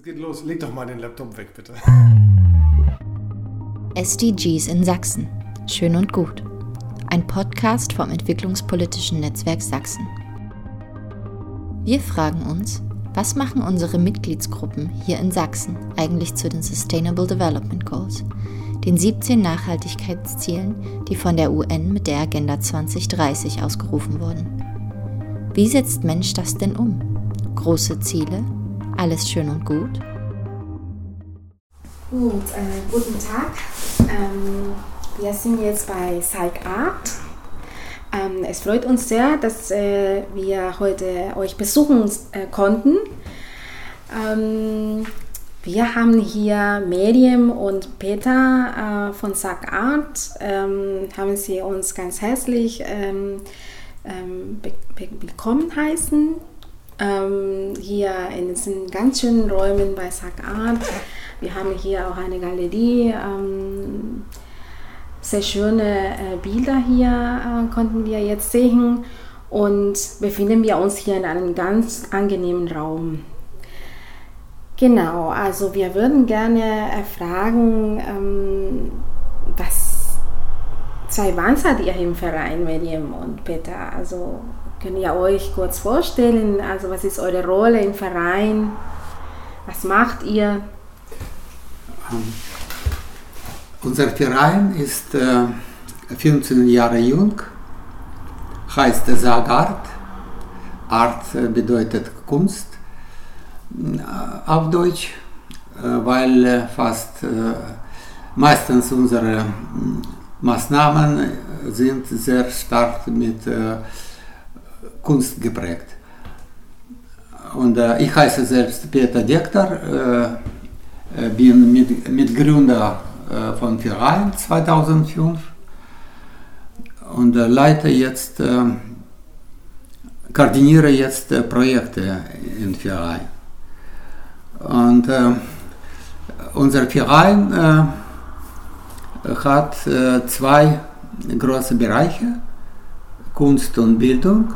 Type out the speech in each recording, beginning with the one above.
geht los. Leg doch mal den Laptop weg, bitte. SDGs in Sachsen. Schön und gut. Ein Podcast vom Entwicklungspolitischen Netzwerk Sachsen. Wir fragen uns, was machen unsere Mitgliedsgruppen hier in Sachsen eigentlich zu den Sustainable Development Goals, den 17 Nachhaltigkeitszielen, die von der UN mit der Agenda 2030 ausgerufen wurden? Wie setzt Mensch das denn um? Große Ziele? Alles schön und gut? Guten Tag. Wir sind jetzt bei SAIC-Art. Es freut uns sehr, dass wir heute euch besuchen konnten. Wir haben hier Miriam und Peter von SAIC-Art. Haben sie uns ganz herzlich willkommen heißen. Hier in diesen ganz schönen Räumen bei SAIC-Art. Wir haben hier auch eine Galerie. Sehr schöne Bilder hier konnten wir jetzt sehen und befinden wir uns hier in einem ganz angenehmen Raum. Genau, also wir würden gerne fragen, seit wann seid ihr im Verein, Miriam und Peter? Also könnt ihr euch kurz vorstellen, also was ist eure Rolle im Verein? Was macht ihr? Unser Verein ist 15 Jahre jung, heißt SAIC-Art. Art bedeutet Kunst auf Deutsch, weil meistens unsere Maßnahmen sind sehr stark mit Kunst geprägt. Und ich heiße selbst Peter Dekter, bin Mitgründer von Verein 2005 und leite jetzt, koordiniere jetzt Projekte im Verein. Und unser Verein hat zwei große Bereiche, Kunst und Bildung.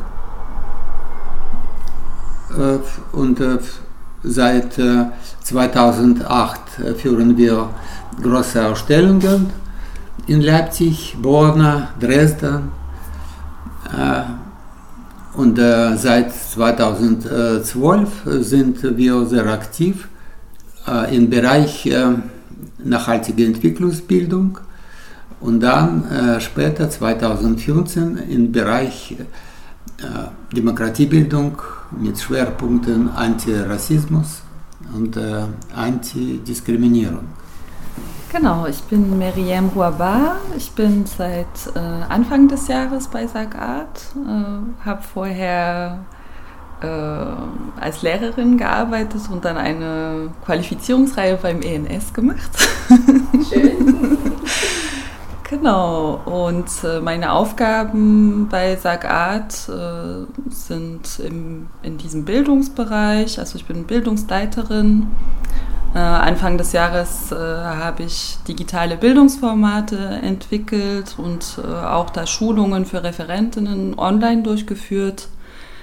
Und seit 2008 führen wir große Ausstellungen in Leipzig, Bonn, Dresden. Und seit 2012 sind wir sehr aktiv im Bereich nachhaltige Entwicklungsbildung und dann später 2015 im Bereich Demokratiebildung mit Schwerpunkten Antirassismus und Antidiskriminierung. Genau, ich bin Miriam Rouabar. Ich bin seit Anfang des Jahres bei SAIC-Art, habe vorher als Lehrerin gearbeitet und dann eine Qualifizierungsreihe beim ENS gemacht. Schön. Genau, und meine Aufgaben bei SAIC-Art sind in diesem Bildungsbereich, also ich bin Bildungsleiterin. Anfang des Jahres habe ich digitale Bildungsformate entwickelt und auch da Schulungen für Referentinnen online durchgeführt.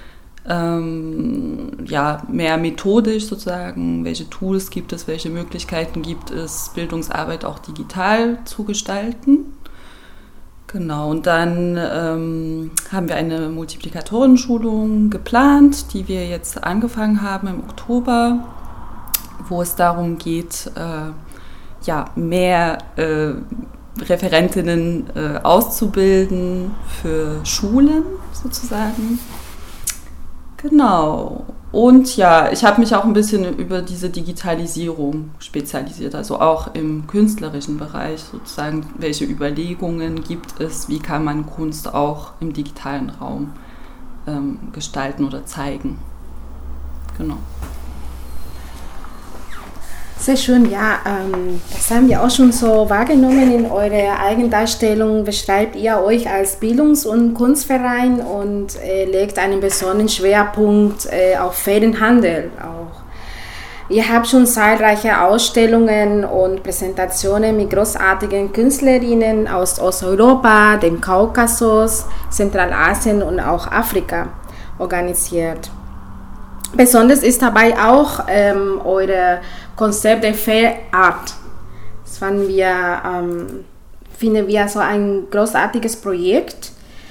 Mehr methodisch sozusagen, welche Tools gibt es, welche Möglichkeiten gibt es, Bildungsarbeit auch digital zu gestalten. Genau, und dann haben wir eine Multiplikatorenschulung geplant, die wir jetzt angefangen haben im Oktober, wo es darum geht, mehr Referentinnen auszubilden für Schulen sozusagen. Genau. Und ja, ich habe mich auch ein bisschen über diese Digitalisierung spezialisiert, also auch im künstlerischen Bereich sozusagen, welche Überlegungen gibt es, wie kann man Kunst auch im digitalen Raum gestalten oder zeigen. Genau. Sehr schön, ja. Das haben wir auch schon so wahrgenommen in eurer Eigendarstellung. Beschreibt ihr euch als Bildungs- und Kunstverein und legt einen besonderen Schwerpunkt auf fairen Handel auch. Ihr habt schon zahlreiche Ausstellungen und Präsentationen mit großartigen Künstlerinnen aus Osteuropa, dem Kaukasus, Zentralasien und auch Afrika organisiert. Besonders ist dabei auch euer Konzept der Fair Art. Das finden wir so ein großartiges Projekt,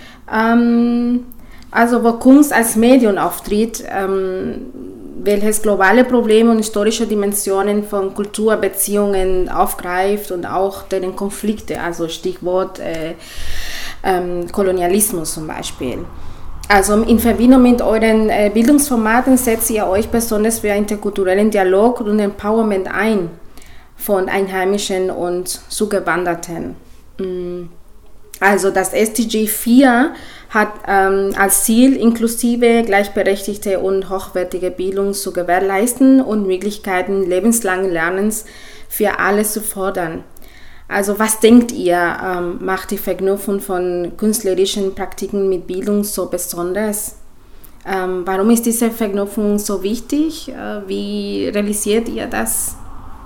also wo Kunst als Medium auftritt, welches globale Probleme und historische Dimensionen von Kulturbeziehungen aufgreift und auch deren Konflikte, also Stichwort Kolonialismus zum Beispiel. Also in Verbindung mit euren Bildungsformaten setzt ihr euch besonders für interkulturellen Dialog und Empowerment ein von Einheimischen und Zugewanderten. Also das SDG 4 hat als Ziel, inklusive, gleichberechtigte und hochwertige Bildung zu gewährleisten und Möglichkeiten lebenslangen Lernens für alle zu fordern. Also was denkt ihr, macht die Verknüpfung von künstlerischen Praktiken mit Bildung so besonders? Warum ist diese Verknüpfung so wichtig? Wie realisiert ihr das?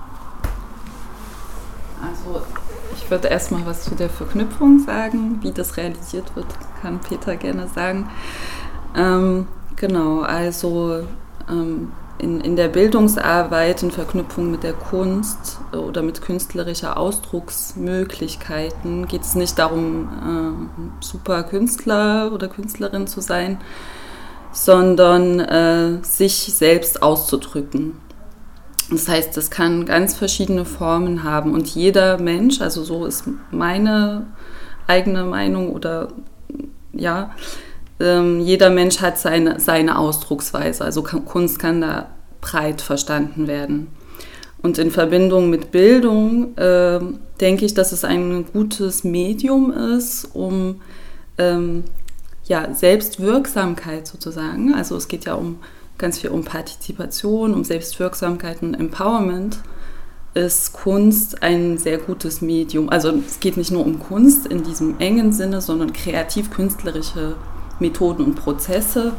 Also ich würde erstmal was zu der Verknüpfung sagen. Wie das realisiert wird, kann Peter gerne sagen. Genau, also in der Bildungsarbeit, in Verknüpfung mit der Kunst oder mit künstlerischer Ausdrucksmöglichkeiten geht es nicht darum, super Künstler oder Künstlerin zu sein, sondern sich selbst auszudrücken. Das heißt, das kann ganz verschiedene Formen haben und jeder Mensch, also so ist meine eigene Meinung oder ja, jeder Mensch hat seine Ausdrucksweise, also Kunst kann da breit verstanden werden. Und in Verbindung mit Bildung denke ich, dass es ein gutes Medium ist, um Selbstwirksamkeit sozusagen, also es geht ja ganz viel um Partizipation, um Selbstwirksamkeit und Empowerment, ist Kunst ein sehr gutes Medium. Also es geht nicht nur um Kunst in diesem engen Sinne, sondern kreativ-künstlerische Methoden und Prozesse,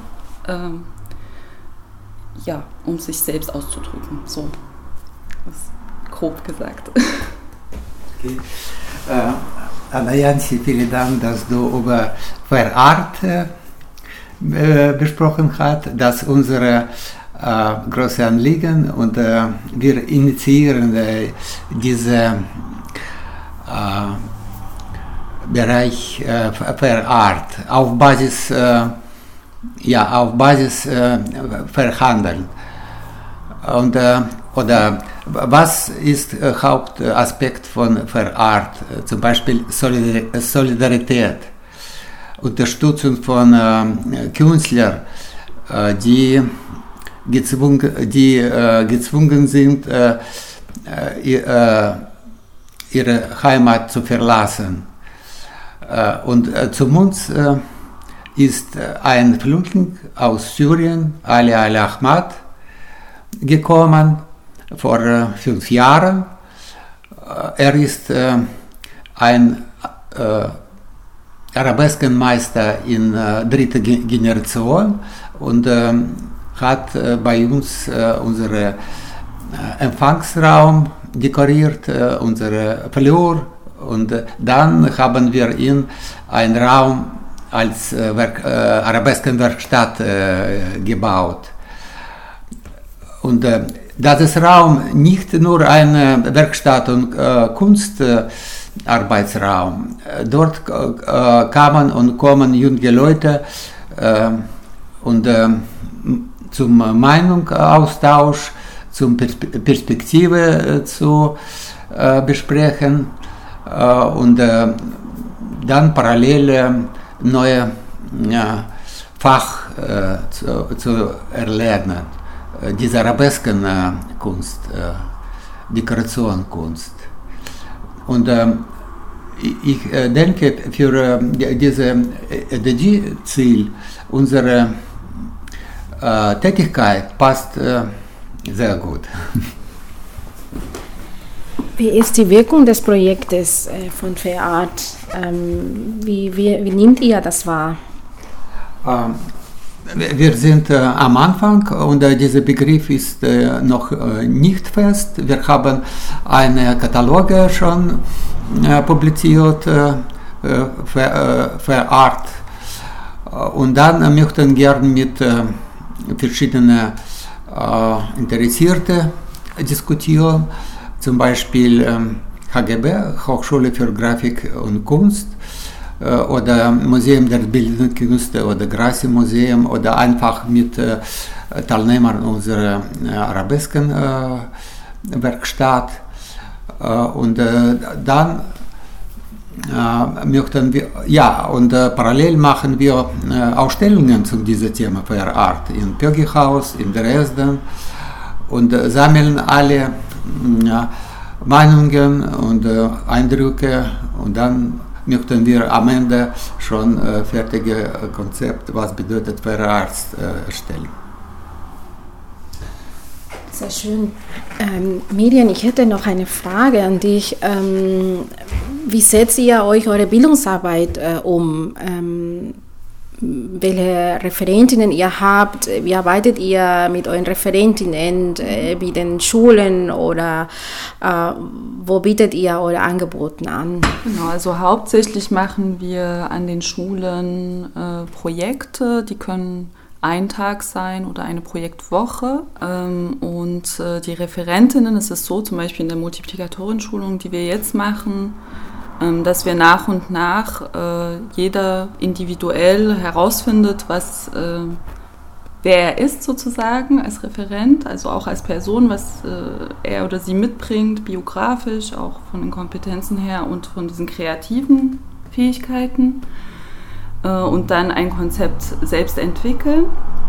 um sich selbst auszudrücken. So, das ist grob gesagt. Okay. Anna Jansi, vielen Dank, dass du über Fair Art besprochen hast. Das ist unser großes Anliegen und wir initiieren diesen Bereich Fair Art auf Basis verhandeln. Und, oder was ist Hauptaspekt von Fair Art? Zum Beispiel Solidarität, Unterstützung von Künstlern, die gezwungen sind, ihre Heimat zu verlassen. Und zu uns ist ein Flüchtling aus Syrien, Ali Ahmad, gekommen vor 5 Jahren. Er ist ein Arabeskenmeister in 3. Generation und hat bei uns unseren Empfangsraum dekoriert, unsere Flur, und dann haben wir ihn einen Raum als Arabeskenwerkstatt gebaut. Und das ist Raum nicht nur ein Werkstatt- und Kunstarbeitsraum. Dort kamen und kommen junge Leute und zum Meinungsaustausch, zum Perspektive zu besprechen und dann parallel neue Fach zu erlernen. Diese Arabeskenkunst, Dekorationkunst. Und ich denke, für dieses SDG-Ziel unsere Tätigkeit passt sehr gut. Wie ist die Wirkung des Projektes von Fair Art? Wie nehmt ihr das wahr? Wir sind am Anfang und dieser Begriff ist noch nicht fest. Wir haben einen Katalog schon publiziert für Art und dann möchten gerne mit verschiedene Interessierte diskutieren, zum Beispiel HGB, Hochschule für Grafik und Kunst, oder Museum der Bildenden Künste oder Grassi-Museum oder einfach mit Teilnehmern unserer Arabesken-Werkstatt. Und dann möchten wir, und parallel machen wir Ausstellungen zu diesem Thema Fair Art im Pögi-Haus in Dresden und sammeln alle Meinungen und Eindrücke und dann möchten wir am Ende schon fertige Konzept, was bedeutet Fair Art, erstellen. Sehr schön. Miriam, ich hätte noch eine Frage an dich. Wie setzt ihr euch eure Bildungsarbeit um? Welche Referentinnen ihr habt? Wie arbeitet ihr mit euren Referentinnen, wie den Schulen oder wo bietet ihr eure Angebote an? Genau, also hauptsächlich machen wir an den Schulen Projekte, die können ein Tag sein oder eine Projektwoche. Und die Referentinnen, es ist so, zum Beispiel in der Multiplikatorenschulung, die wir jetzt machen, dass wir nach und nach jeder individuell herausfindet, wer er ist sozusagen als Referent, also auch als Person, was er oder sie mitbringt, biografisch, auch von den Kompetenzen her und von diesen kreativen Fähigkeiten. Und dann ein Konzept selbst entwickeln.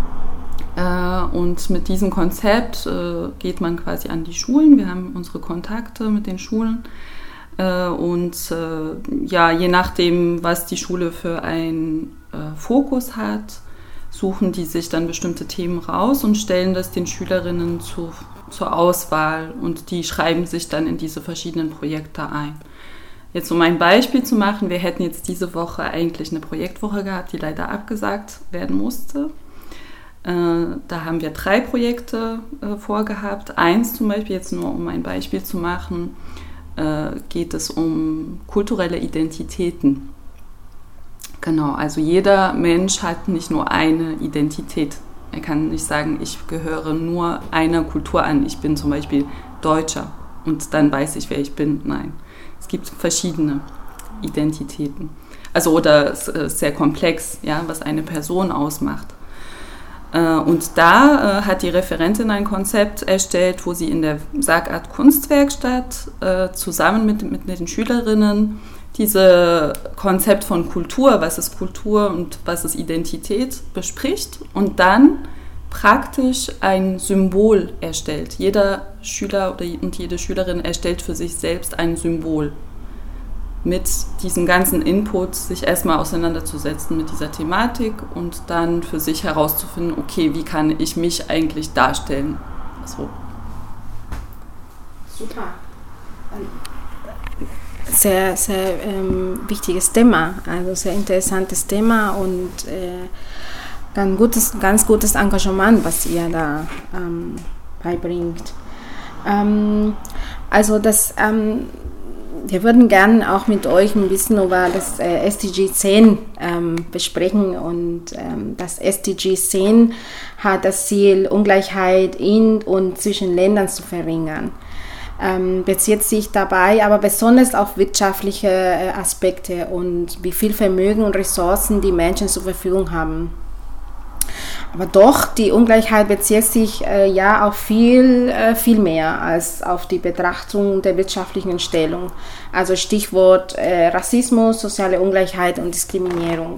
Und mit diesem Konzept geht man quasi an die Schulen. Wir haben unsere Kontakte mit den Schulen. Und je nachdem, was die Schule für einen Fokus hat, suchen die sich dann bestimmte Themen raus und stellen das den Schülerinnen zur Auswahl. Und die schreiben sich dann in diese verschiedenen Projekte ein. Jetzt um ein Beispiel zu machen, wir hätten jetzt diese Woche eigentlich eine Projektwoche gehabt, die leider abgesagt werden musste. Da haben wir 3 Projekte vorgehabt. Eins zum Beispiel, jetzt nur um ein Beispiel zu machen, geht es um kulturelle Identitäten. Genau, also jeder Mensch hat nicht nur eine Identität. Er kann nicht sagen, ich gehöre nur einer Kultur an. Ich bin zum Beispiel Deutscher und dann weiß ich, wer ich bin. Nein, es gibt verschiedene Identitäten. Also oder es ist sehr komplex, ja, was eine Person ausmacht. Und da hat die Referentin ein Konzept erstellt, wo sie in der SAG-Art Kunstwerkstatt zusammen mit den Schülerinnen dieses Konzept von Kultur, was ist Kultur und was ist Identität, bespricht und dann praktisch ein Symbol erstellt. Jeder Schüler und jede Schülerin erstellt für sich selbst ein Symbol. Mit diesem ganzen Input sich erstmal auseinanderzusetzen mit dieser Thematik und dann für sich herauszufinden, okay, wie kann ich mich eigentlich darstellen? So. Super. Sehr, sehr wichtiges Thema, also sehr interessantes Thema und ganz gutes Engagement, was ihr da beibringt. Wir würden gerne auch mit euch ein bisschen über das SDG 10 besprechen und das SDG 10 hat das Ziel, Ungleichheit in und zwischen Ländern zu verringern. Bezieht sich dabei aber besonders auf wirtschaftliche Aspekte und wie viel Vermögen und Ressourcen die Menschen zur Verfügung haben. Aber doch, die Ungleichheit bezieht sich auf viel mehr als auf die Betrachtung der wirtschaftlichen Stellung. Also Stichwort Rassismus, soziale Ungleichheit und Diskriminierung.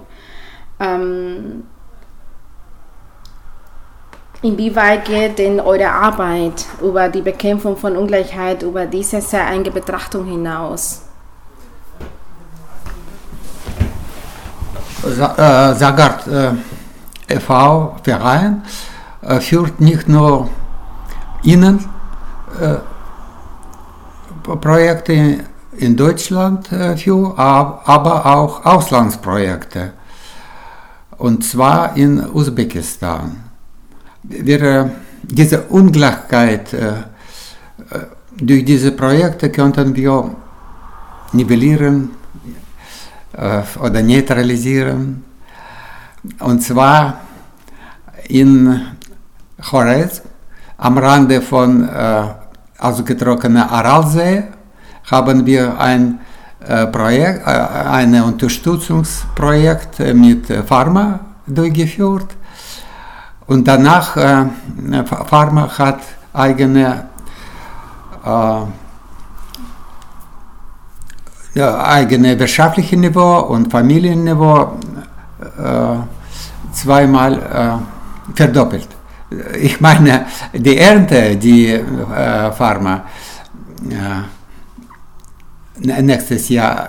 Inwieweit geht denn eure Arbeit über die Bekämpfung von Ungleichheit über diese sehr enge Betrachtung hinaus? SAG-Art e.V. Verein führt nicht nur Projekte in Deutschland aber auch Auslandsprojekte. Und zwar in Usbekistan. Diese Ungleichheit durch diese Projekte könnten wir nivellieren oder neutralisieren. Und zwar in Chorez, am Rande von ausgetrockneter Aralsee, haben wir ein Unterstützungsprojekt mit Pharma durchgeführt. Und danach, Pharma hat eigene wirtschaftliche Niveau und Familienniveau zweimal verdoppelt. Ich meine, die Ernte, die Pharma nächstes Jahr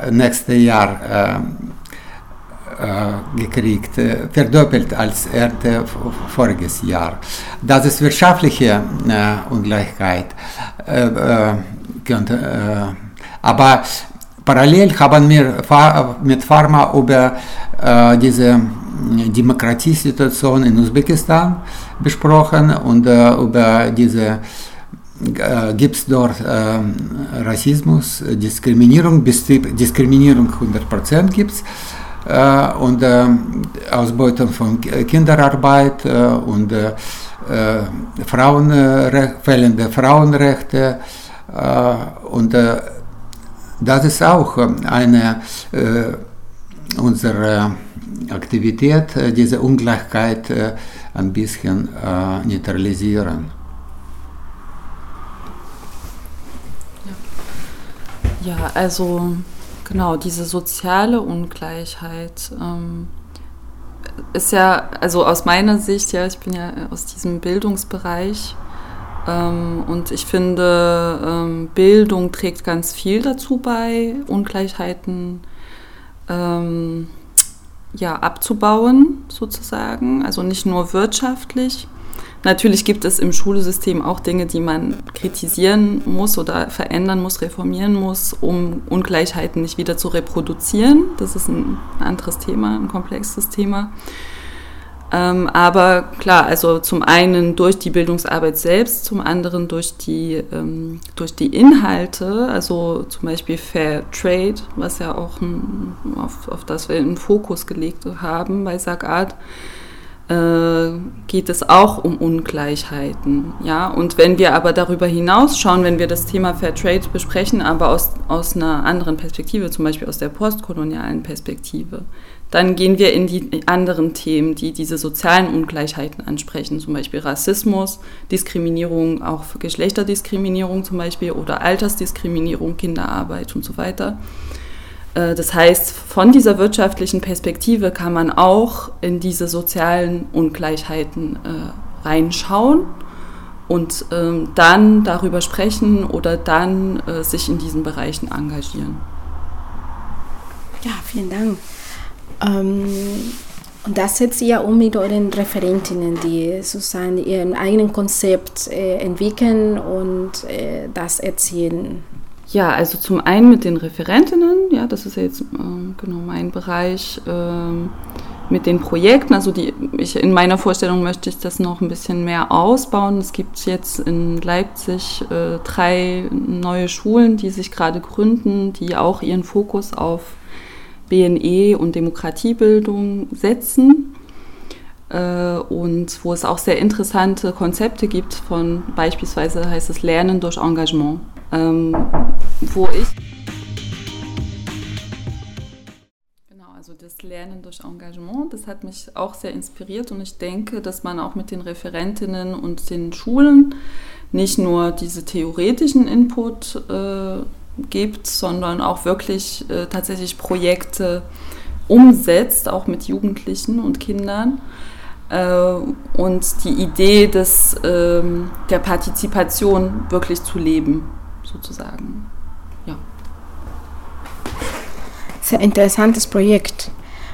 gekriegt, verdoppelt als Ernte voriges Jahr. Das ist wirtschaftliche Ungleichheit. Aber parallel haben wir mit Pharma über diese Demokratiesituation in Usbekistan besprochen und über diese gibt es dort Rassismus, Diskriminierung 100% gibt es und Ausbeutung von Kinderarbeit und fehlende Frauenrechte und das ist auch eine unsere Aktivität, diese Ungleichheit ein bisschen neutralisieren. Ja, also genau, diese soziale Ungleichheit ist ja, also aus meiner Sicht, ja, ich bin ja aus diesem Bildungsbereich und ich finde, Bildung trägt ganz viel dazu bei, Ungleichheiten abzubauen sozusagen, also nicht nur wirtschaftlich. Natürlich gibt es im Schulsystem auch Dinge, die man kritisieren muss oder verändern muss, reformieren muss, um Ungleichheiten nicht wieder zu reproduzieren. Das ist ein anderes Thema, ein komplexes Thema. Aber klar, also zum einen durch die Bildungsarbeit selbst, zum anderen durch die Inhalte, also zum Beispiel Fair Trade, was ja auch auf das wir einen Fokus gelegt haben bei SAG-Art, geht es auch um Ungleichheiten. Ja? Und wenn wir aber darüber hinaus schauen, wenn wir das Thema Fair Trade besprechen, aber aus einer anderen Perspektive, zum Beispiel aus der postkolonialen Perspektive, dann gehen wir in die anderen Themen, die diese sozialen Ungleichheiten ansprechen, zum Beispiel Rassismus, Diskriminierung, auch Geschlechterdiskriminierung zum Beispiel oder Altersdiskriminierung, Kinderarbeit und so weiter. Das heißt, von dieser wirtschaftlichen Perspektive kann man auch in diese sozialen Ungleichheiten reinschauen und dann darüber sprechen oder dann sich in diesen Bereichen engagieren. Ja, vielen Dank. Und das setzt ihr mit euren Referentinnen, die sozusagen ihren eigenen Konzept entwickeln und das erzählen. Ja, also zum einen mit den Referentinnen, ja, das ist jetzt genau mein Bereich, mit den Projekten, also in meiner Vorstellung möchte ich das noch ein bisschen mehr ausbauen. Es gibt jetzt in Leipzig 3 neue Schulen, die sich gerade gründen, die auch ihren Fokus auf BNE und Demokratiebildung setzen und wo es auch sehr interessante Konzepte gibt von beispielsweise heißt es Lernen durch Engagement. Also das Lernen durch Engagement, das hat mich auch sehr inspiriert und ich denke, dass man auch mit den Referentinnen und den Schulen nicht nur diese theoretischen Input gibt, sondern auch wirklich tatsächlich Projekte umsetzt, auch mit Jugendlichen und Kindern. Und die Idee der Partizipation wirklich zu leben, sozusagen. Ja. Sehr interessantes Projekt.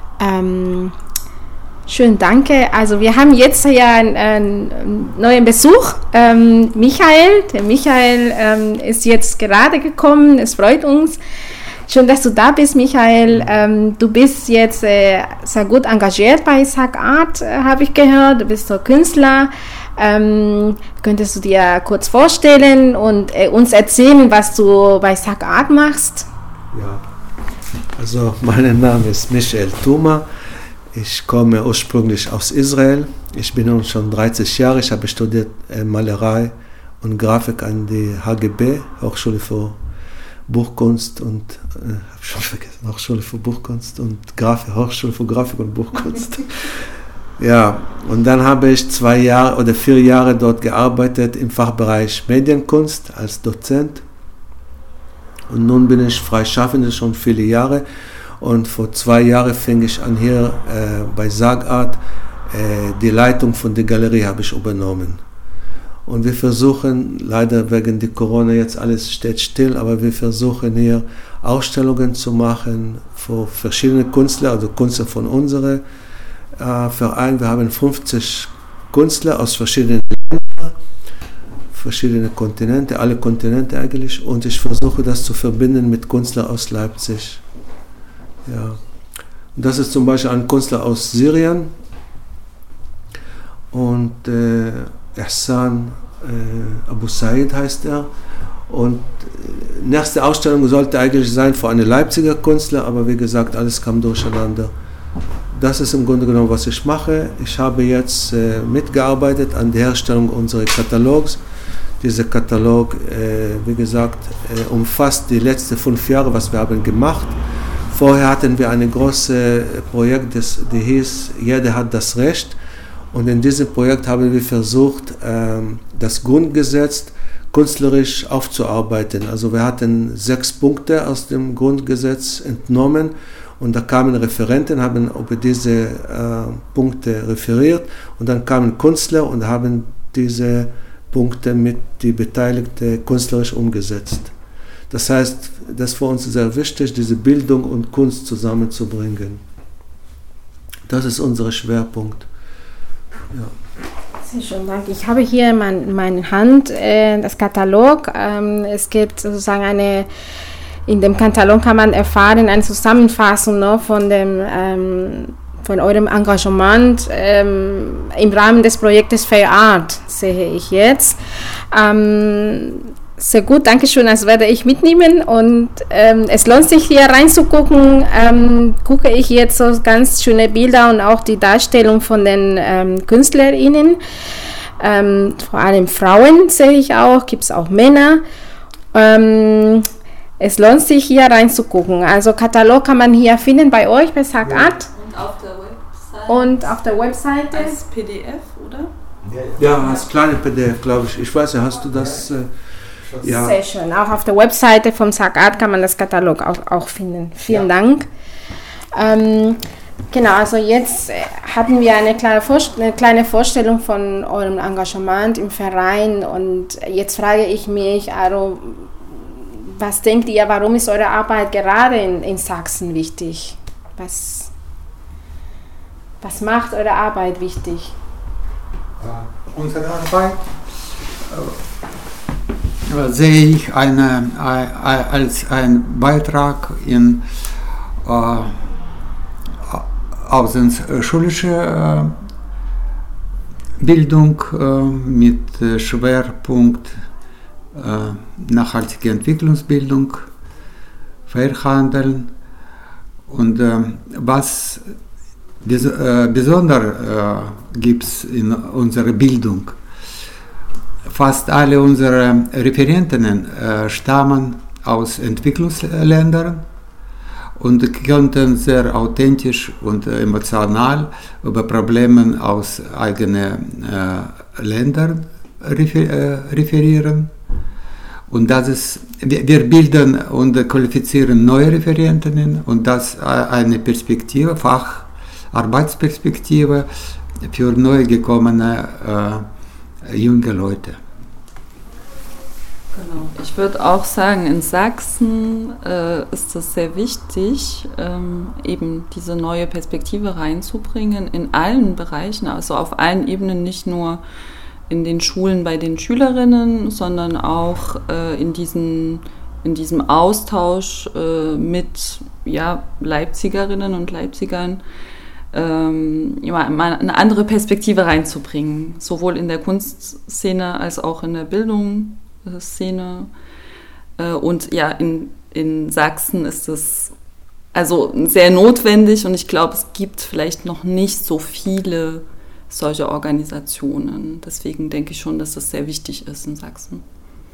Schön, danke. Also wir haben jetzt ja einen neuen Besuch. Michael. Der Michael ist jetzt gerade gekommen. Es freut uns. Schön, dass du da bist, Michael. Du bist jetzt sehr gut engagiert bei SAG-Art, habe ich gehört. Du bist so Künstler. Könntest du dir kurz vorstellen und uns erzählen, was du bei SAG-Art machst? Ja, also mein Name ist Michael Thuma. Ich komme ursprünglich aus Israel. Ich bin nun schon 30 Jahre. Ich habe studiert Malerei und Grafik an die HGB, Hochschule für Buchkunst und Hochschule für Buchkunst und Hochschule für Grafik und Buchkunst. Ja, und dann habe ich 4 Jahre dort gearbeitet im Fachbereich Medienkunst als Dozent. Und nun bin ich Freischaffender schon viele Jahre. Und vor 2 Jahren fing ich an hier bei SAG-Art. Die Leitung von der Galerie habe ich übernommen. Und wir versuchen, leider wegen der Corona jetzt alles steht still, aber wir versuchen hier Ausstellungen zu machen für verschiedene Künstler, also Künstler von unserem Verein. Wir haben 50 Künstler aus verschiedenen Ländern, verschiedene Kontinente, alle Kontinente eigentlich. Und ich versuche das zu verbinden mit Künstlern aus Leipzig. Ja. Und das ist zum Beispiel ein Künstler aus Syrien und Ihsan Abu Said heißt er. Und nächste Ausstellung sollte eigentlich sein für einen Leipziger Künstler, aber wie gesagt, alles kam durcheinander. Das ist im Grunde genommen, was ich mache. Ich habe jetzt mitgearbeitet an der Herstellung unseres Katalogs. Dieser Katalog, wie gesagt, umfasst die letzten 5 Jahre, was wir haben gemacht. Vorher hatten wir ein großes Projekt, das hieß Jeder hat das Recht. Und in diesem Projekt haben wir versucht, das Grundgesetz künstlerisch aufzuarbeiten. Also wir hatten 6 Punkte aus dem Grundgesetz entnommen und da kamen Referenten, haben über diese Punkte referiert und dann kamen Künstler und haben diese Punkte mit den Beteiligten künstlerisch umgesetzt. Das heißt, das ist für uns sehr wichtig, diese Bildung und Kunst zusammenzubringen. Das ist unser Schwerpunkt. Ja. Sehr schön, danke. Ich habe hier in meiner Hand das Katalog. Es gibt sozusagen in dem Katalog kann man erfahren, eine Zusammenfassung von eurem Engagement im Rahmen des Projektes Fair Art, sehe ich jetzt. Sehr gut, danke schön, das werde ich mitnehmen und es lohnt sich hier reinzugucken, gucke ich jetzt so ganz schöne Bilder und auch die Darstellung von den KünstlerInnen, vor allem Frauen sehe ich auch, gibt es auch Männer. Es lohnt sich hier reinzugucken, also Katalog kann man hier finden bei euch bei SAG-Art. Und auf der Webseite. Als PDF, oder? Ja, als kleine PDF, glaube ich. Ich weiß ja, hast du das... Ja. Sehr schön. Auch auf der Webseite vom SAG-Art kann man das Katalog auch finden. Vielen Dank. Genau, also jetzt hatten wir eine kleine Vorstellung von eurem Engagement im Verein und jetzt frage ich mich, also, was denkt ihr, warum ist eure Arbeit gerade in Sachsen wichtig? Was macht eure Arbeit wichtig? Unsere Arbeit sehe ich als einen Beitrag in außenschulische Bildung mit Schwerpunkt nachhaltige Entwicklungsbildung, Fairhandeln und was besonders gibt es in unserer Bildung. Fast alle unsere Referentinnen stammen aus Entwicklungsländern und konnten sehr authentisch und emotional über Probleme aus eigenen Ländern referieren. Und das ist, wir bilden und qualifizieren neue Referentinnen und das eine Perspektive, Arbeitsperspektive für neu gekommene junge Leute. Genau. Ich würde auch sagen, in Sachsen ist es sehr wichtig, eben diese neue Perspektive reinzubringen in allen Bereichen, also auf allen Ebenen, nicht nur in den Schulen bei den Schülerinnen, sondern auch in diesem Austausch mit Leipzigerinnen und Leipzigern, mal eine andere Perspektive reinzubringen, sowohl in der Kunstszene als auch in der Bildungsszene. Und ja, in Sachsen ist es also sehr notwendig und ich glaube, es gibt vielleicht noch nicht so viele solche Organisationen. Deswegen denke ich schon, dass das sehr wichtig ist in Sachsen.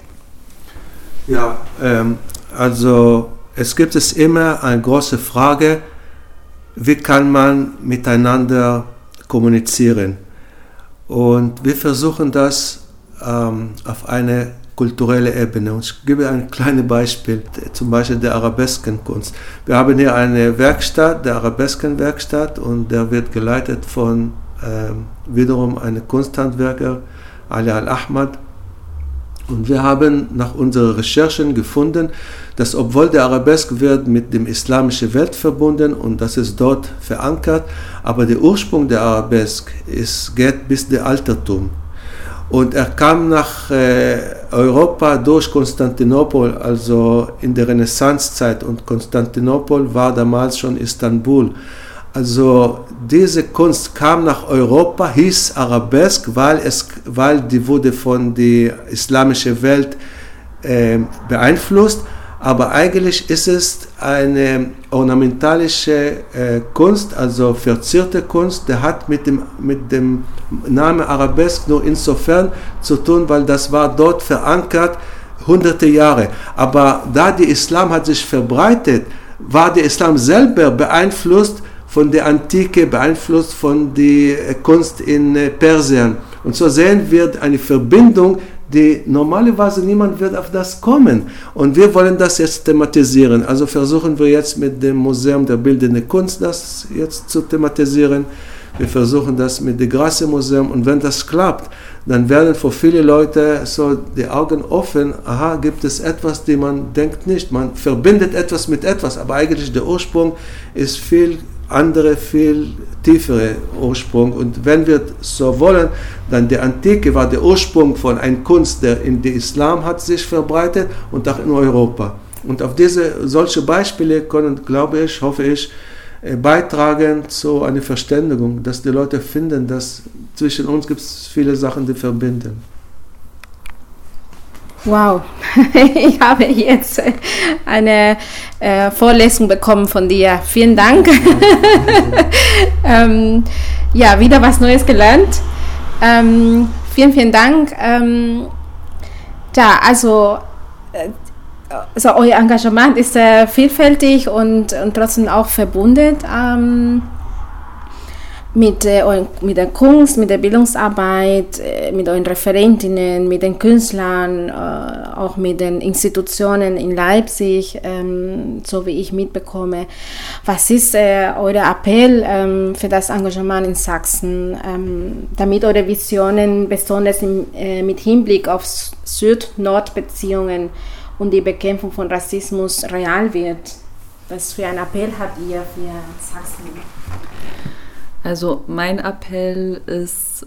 Ja, also es gibt immer eine große Frage, wie kann man miteinander kommunizieren? Und wir versuchen das auf eine kulturelle Ebene. Und ich gebe ein kleines Beispiel, zum Beispiel der Arabeskenkunst. Wir haben hier eine Werkstatt, der Arabeskenwerkstatt, und der wird geleitet von wiederum einem Kunsthandwerker, Ali Al-Ahmad. Und wir haben nach unseren Recherchen gefunden, dass obwohl der Arabesk wird mit dem islamischen Welt verbunden und das ist dort verankert, aber der Ursprung der Arabesk geht bis der Altertum. Und er kam nach Europa durch Konstantinopel, also in der Renaissancezeit, und Konstantinopel war damals schon Istanbul. Also diese Kunst kam nach Europa, hieß Arabesk, weil die wurde von der islamischen Welt beeinflusst, aber eigentlich ist es eine ornamentalische Kunst, also verzierte Kunst, der hat mit dem Namen Arabesk nur insofern zu tun, weil das war dort verankert, hunderte Jahre. Aber da der Islam hat sich verbreitet, war der Islam selber beeinflusst von der Antike, beeinflusst von der Kunst in Persien. Und so sehen wir eine Verbindung, die normalerweise niemand wird auf das kommen. Und wir wollen das jetzt thematisieren. Also versuchen wir jetzt mit dem Museum der Bildenden Kunst das jetzt zu thematisieren. Wir versuchen das mit dem Grassi-Museum. Und wenn das klappt, dann werden für viele Leute so die Augen offen. Aha, gibt es etwas, die man denkt nicht. Man verbindet etwas mit etwas, aber eigentlich der Ursprung ist viel tiefere Ursprung. Und wenn wir so wollen, dann die Antike war der Ursprung von einer Kunst, der in den Islam hat sich verbreitet und auch in Europa. Und auf solche Beispiele können, glaube ich, hoffe ich, beitragen zu einer Verständigung, dass die Leute finden, dass zwischen uns gibt es viele Sachen, die verbinden. Wow, ich habe jetzt eine Vorlesung bekommen von dir. Vielen Dank. Ja, wieder was Neues gelernt. Vielen Dank. Ja, also euer Engagement ist vielfältig und trotzdem auch verbunden mit der Kunst, mit der Bildungsarbeit, mit euren Referentinnen, mit den Künstlern, auch mit den Institutionen in Leipzig, so wie ich mitbekomme. Was ist euer Appell für das Engagement in Sachsen, damit eure Visionen besonders mit Hinblick auf Süd-Nord-Beziehungen und die Bekämpfung von Rassismus real wird? Was für einen Appell habt ihr für Sachsen? Also mein Appell ist,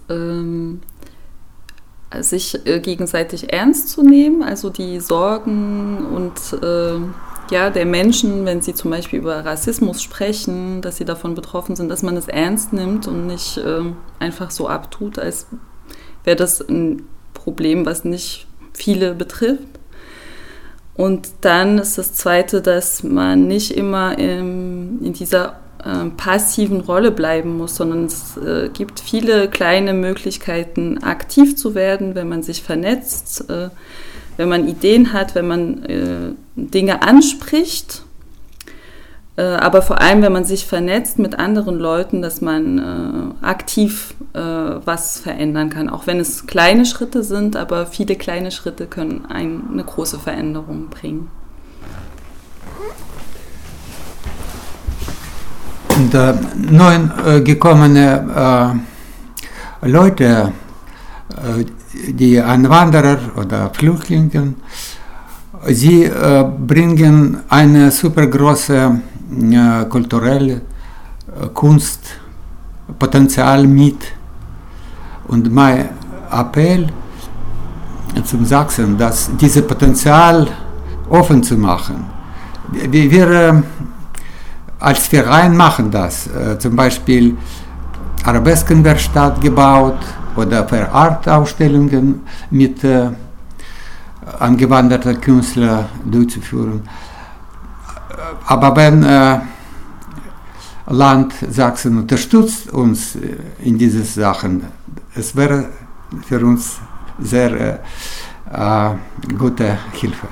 sich gegenseitig ernst zu nehmen, also die Sorgen und der Menschen, wenn sie zum Beispiel über Rassismus sprechen, dass sie davon betroffen sind, dass man es ernst nimmt und nicht einfach so abtut, als wäre das ein Problem, was nicht viele betrifft. Und dann ist das Zweite, dass man nicht immer in dieser passiven Rolle bleiben muss, sondern es gibt viele kleine Möglichkeiten, aktiv zu werden, wenn man sich vernetzt, wenn man Ideen hat, wenn man Dinge anspricht, aber vor allem, wenn man sich vernetzt mit anderen Leuten, dass man aktiv was verändern kann, auch wenn es kleine Schritte sind, aber viele kleine Schritte können eine große Veränderung bringen. Und neu gekommene Leute, die Einwanderer oder Flüchtlinge, sie bringen eine super große kulturelle Kunstpotenzial mit. Und mein Appell zum Sachsen, dass dieses Potenzial offen zu machen. Wir als Verein machen das, zum Beispiel Arabeskenwerkstatt gebaut oder für Artausstellungen mit angewanderten Künstlern durchzuführen. Aber wenn Land Sachsen unterstützt uns in diesen Sachen. Es wäre für uns sehr gute Hilfe.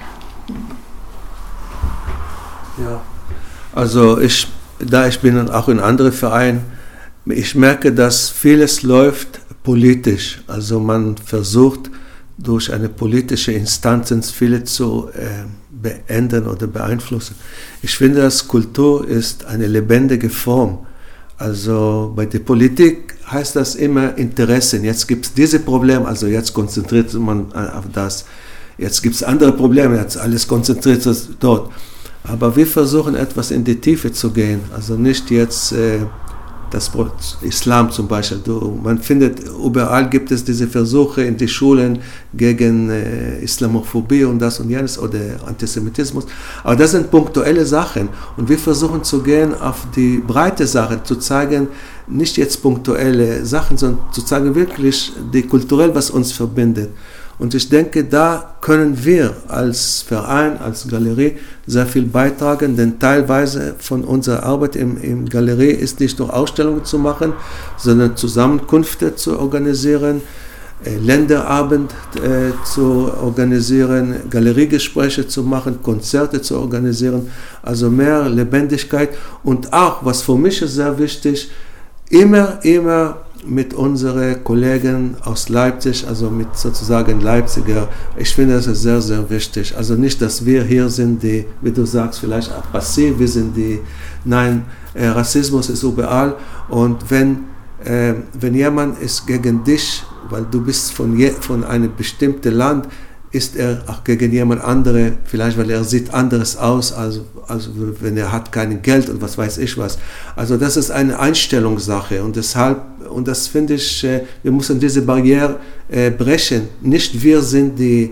Ja, also ich bin auch in anderen Vereinen, ich merke, dass vieles läuft politisch. Also man versucht durch eine politische Instanz viele zu beenden oder beeinflussen. Ich finde, dass Kultur ist eine lebendige Form. Also bei der Politik heißt das immer Interessen. Jetzt gibt es diese Probleme, also jetzt konzentriert man auf das. Jetzt gibt es andere Probleme, jetzt alles konzentriert sich dort. Aber wir versuchen etwas in die Tiefe zu gehen. Also nicht jetzt das Islam zum Beispiel. Man findet, überall gibt es diese Versuche in den Schulen gegen Islamophobie und das und jenes oder Antisemitismus. Aber das sind punktuelle Sachen. Und wir versuchen zu gehen auf die breite Sache, zu zeigen, nicht jetzt punktuelle Sachen, sondern zu zeigen wirklich die kulturell, was uns verbindet. Und ich denke, da können wir als Verein, als Galerie sehr viel beitragen, denn teilweise von unserer Arbeit im Galerie ist nicht nur Ausstellungen zu machen, sondern Zusammenkünfte zu organisieren, Länderabend zu organisieren, Galeriegespräche zu machen, Konzerte zu organisieren, also mehr Lebendigkeit und auch, was für mich ist sehr wichtig, immer mit unseren Kollegen aus Leipzig, also mit sozusagen Leipziger, ich finde das ist sehr, sehr wichtig. Also nicht, dass wir hier sind, die, wie du sagst, vielleicht passiv, wir sind die, nein, Rassismus ist überall und wenn jemand ist gegen dich, weil du bist von einem bestimmten Land, ist er auch gegen jemand andere, vielleicht weil er sieht anderes aus, also wenn er hat kein Geld und was weiß ich was. Also das ist eine Einstellungssache und deshalb, und das finde ich, wir müssen diese Barriere brechen. Nicht wir sind die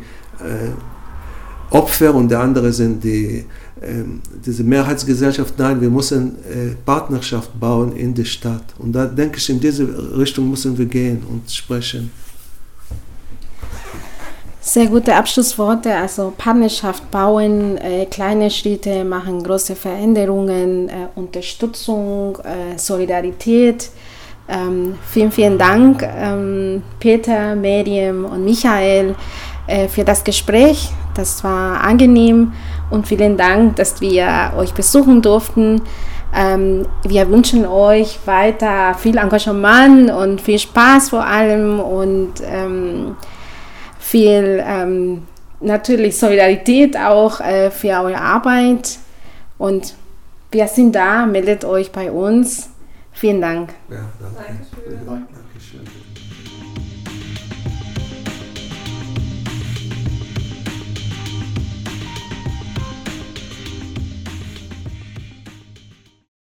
Opfer und der andere sind diese Mehrheitsgesellschaft. Nein, wir müssen Partnerschaft bauen in der Stadt. Und da denke ich, in diese Richtung müssen wir gehen und sprechen. Sehr gute Abschlussworte, also Partnerschaft bauen, kleine Schritte machen große Veränderungen, Unterstützung, Solidarität. Vielen, vielen Dank, Peter, Miriam und Michael, für das Gespräch. Das war angenehm und vielen Dank, dass wir euch besuchen durften. Wir wünschen euch weiter viel Engagement und viel Spaß vor allem und viel natürlich Solidarität auch für eure Arbeit und wir sind da, meldet euch bei uns. Vielen Dank. Ja, danke. Dankeschön.